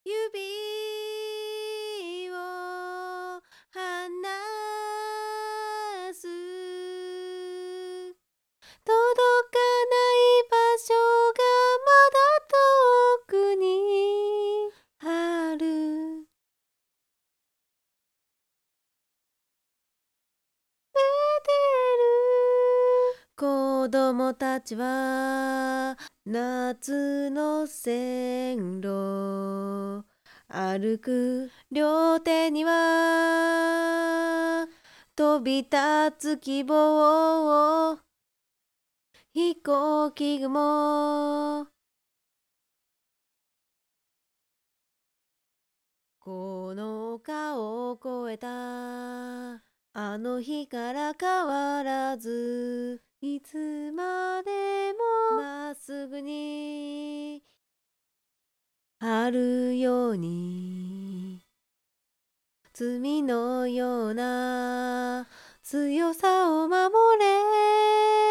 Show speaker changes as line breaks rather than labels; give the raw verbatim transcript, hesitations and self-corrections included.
指を離す届かない場所がまだ遠くにある。寝てる子供たちは夏の線路歩く。両手には飛び立つ希望。飛行機雲。この丘を越えたあの日から変わらず、いつまでもまっすぐにあるように。罪のような強さを守れ。